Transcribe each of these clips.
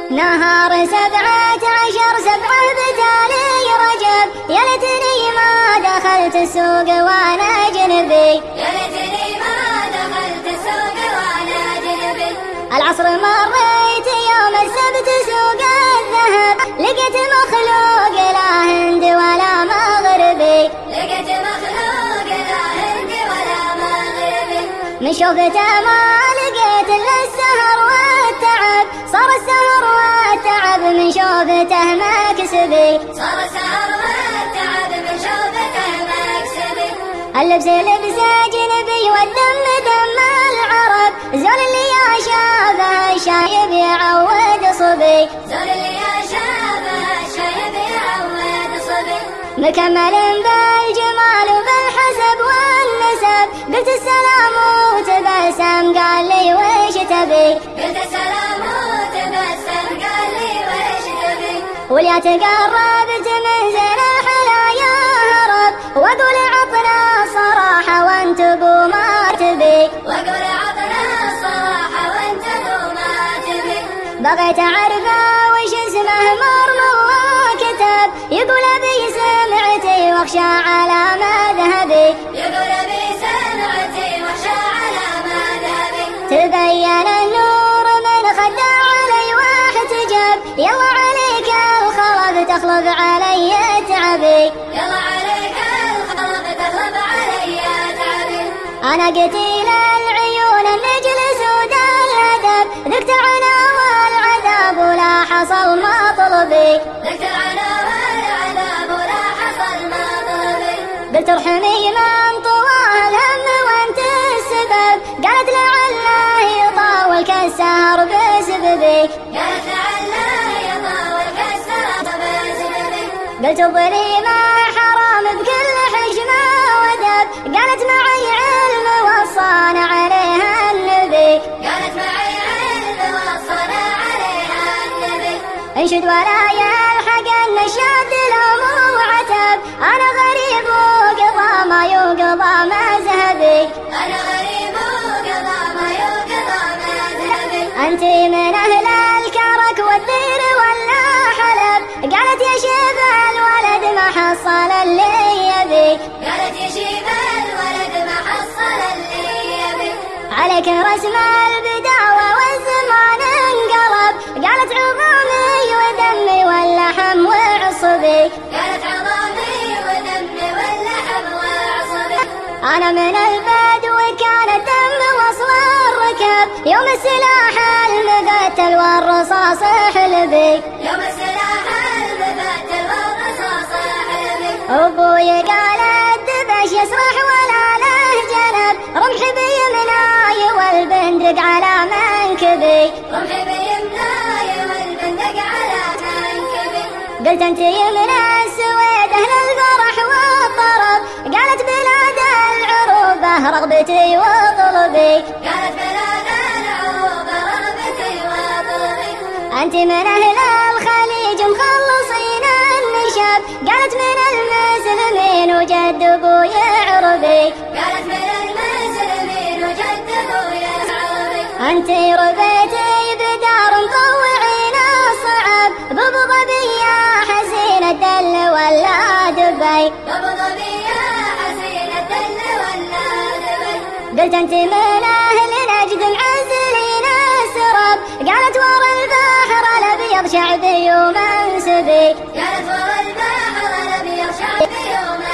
نهار 17 7 بتالي رجب، يا ليتني ما دخلت السوق وانا جنبي، يا ليتني ما دخلت السوق وانا جنبي. العصر مريت يوم السبت سوق الذهب، لقيت مخلوق لا هند ولا مغربي، لقيت مخلوق لا هند ولا مغربي. من شوفته ما لقيت الا السهر والتعب، صار السهر والتعب من شوفته مكسبي، صار السهر والتعب من شوفته مكسبي. اللبس لبس اجنبي والدم دم العرب، زول اللي يشابه الشايب يعود صبي، زول اللي يشابه الشايب يعود صبي. مكمل بالجمال وبالحسب والنسب، قلت السلام وتبسم قال لي وش تبي، قلت السلام وتبسم قال لي وش تبي. وليا تقربت من زين الحلايا هرب، واقول عطنا الصراحة وانت بو ما تبي، واقول عطنا الصراحة وانت بو ما تبي. بغيت اعرفه وش اسمه مرم الله كتب، يقول ابي سمعتي واخشى على مذهبي، يقول ابي سمعتي واخشى على مذهبي. تبين النور من خدع علي واحتجب، يلا عليك الخلق تخلق علي تعبي، يلا عليك الخلق تخلق علي تعبي. انا قتيل العيون النجل سود الهدب، ذقت العنا والعذاب ولا حصل مطلبي، ذقت العنا والعذاب ولا حصل مطلبي. قلت ارحمي من طواه الهم وانت السبب، قالت لعله يطاول كالسهر بسببي، قالت لعله يطاول كالسهر بسببي. قلت الظليمة حرام بكل حشمة ودب، قالت معي علم وصانا عليها النبي، قالت معي علم وصانا عليها النبي. انشد ولا يلحق النشاد لوم وعتب، انا غريب وقضى ما يقضى مذهبي، انا غريب وقضى ما يقضى مذهبي. انت من اهل الكرك والدير ولا حلب، قالت يا شيب الولد ما حصل اللي يبي، قالت يا شيب الولد ما حصل اللي يبي. عليك رسم البداوة والزمان انقلب، قالت عظامي ودمي واللحم وعصبي، قالت عظامي ودمي واللحم وعصبي. انا من البدو كان الدم وصل الركب، يوم السلاح المقتل والرصاص حلبي، يوم السلاح المقتل والرصاص حلبي. ابوي قال الدبش يسرح ولا له جنب، رمحي بيمناي والبندق على منكبي، رمحي بيمناي والبندق على منكبي. قلت انت يمن السويد اهل الفرح والطرب، قالت بلاد العروبة رغبتي وطلبي، قالت بلاد العروبة رغبتي وطلبي. انت من اهل الخليج مخلصين النشب، قالت من المسلمين وجد ابوي عربي، قالت من المسلمين وجد ابوي عربي. انت ربيتي بدار مطوعين الصعب، بابو ظبي يا حزين الدل ولا دبي، ابو ظبي يا حزين الدل ولا دبي. قلت انت من اهل نجد معزلين السرب، قالت ورا البحر الابيض شعبي ومنسبي، قالت ورا البحر الابيض شعبي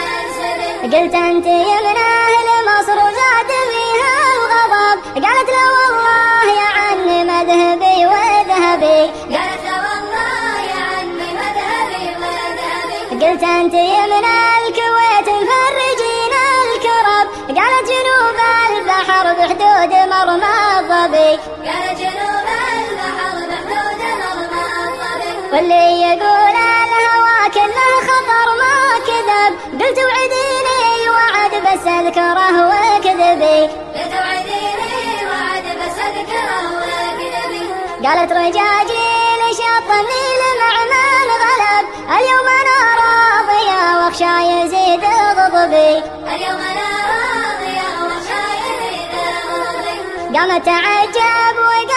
ومنسبي. قلت انت من اهل مصر وزاد فيها الغضب، قالت لا والله يا عني مذهبي وذهبي، قالت لا والله يا عمي مذهبي وذهبي. قلت انت من الكويت مفرجين الكرب، قالت جنوب البحر بحدود مرمى الظبي، قالت جنوب البحر بحدود مرمى الظبي. واللي يقول الهوى كله خطر ما كذب، قلت وعديني وعد بس اذكره وكذبي، قلت وعديني وعد بس اذكره وكذبي. قالت رجاجيل شط النيل مع من غلب، اليوم انا راضية واخشى يزيد غضبي، اليوم انا راضية واخشى يزيد غضبي. قامت تعجب